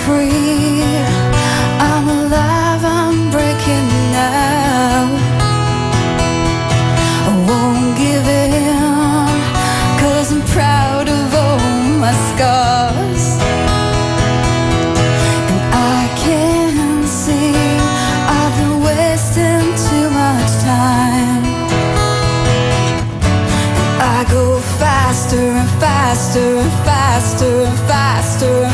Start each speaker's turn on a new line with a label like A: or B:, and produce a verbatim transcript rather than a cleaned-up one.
A: free. I'm alive, I'm breaking now. I won't give in, 'cause I'm proud of all my scars. And I can see I've been wasting too much time. And I go faster and faster and faster and faster